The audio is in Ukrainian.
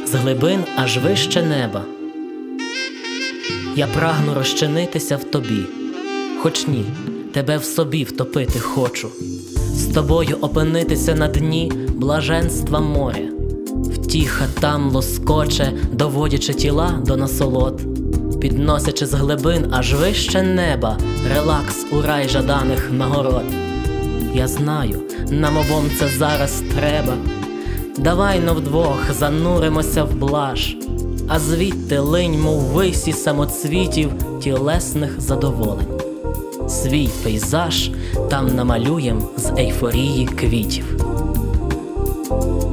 з глибин аж вище неба. Я прагну розчинитися в тобі, хоч ні, тебе в собі втопити хочу, з тобою опинитися на дні блаженства моря. Втіха там лоскоче, доводячи тіла до насолод, підносячи з глибин аж вище неба релакс у рай жаданих нагород. Я знаю, нам обом це зараз треба. Давай но вдвох зануримося в блаж, а звідти линь, мов висі самоцвітів тілесних задоволень. Свій пейзаж там намалюєм з ейфорії квітів.